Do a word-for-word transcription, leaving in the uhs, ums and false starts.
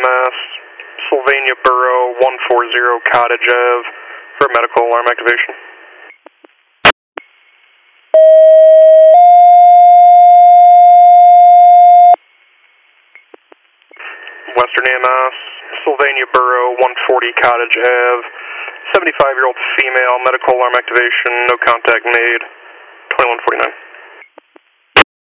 S, Sylvania Borough, one forty Cottage Ave, for medical alarm activation. Western E M S, Sylvania Borough, one forty Cottage Ave, seventy-five-year-old female, medical alarm activation, no contact made, twenty-one forty-nine.